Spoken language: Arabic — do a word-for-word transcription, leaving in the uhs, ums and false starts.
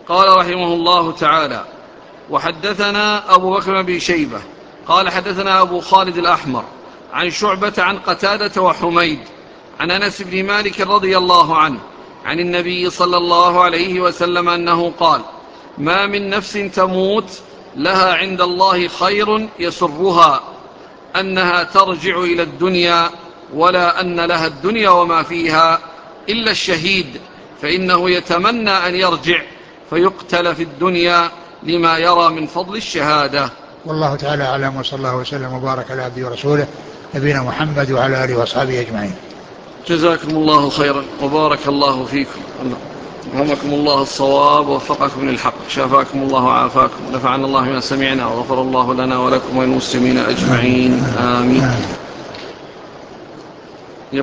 قال رحمه الله تعالى: وحدثنا أبو بكر بن شيبة قال حدثنا أبو خالد الأحمر عن شعبة عن قتادة وحميد عن أنس بن مالك رضي الله عنه عن النبي صلى الله عليه وسلم أنه قال: ما من نفس تموت لها عند الله خير يسرها أنها ترجع إلى الدنيا ولا أن لها الدنيا وما فيها إلا الشهيد، فإنه يتمنى أن يرجع فيقتل في الدنيا لما يرى من فضل الشهادة. والله تعالى أعلم، وصلى الله وسلم وبارك على عبده ورسوله نبينا محمد وعلى آله وأصحابه أجمعين. جزاكم الله خيرا وبارك الله فيكم، ألهمكم الله الصواب ووفقكم للحق، شافاكم الله وعافاكم، نفعنا الله ما سمعنا وغفر الله لنا ولكم وللمسلمين أجمعين، آمين.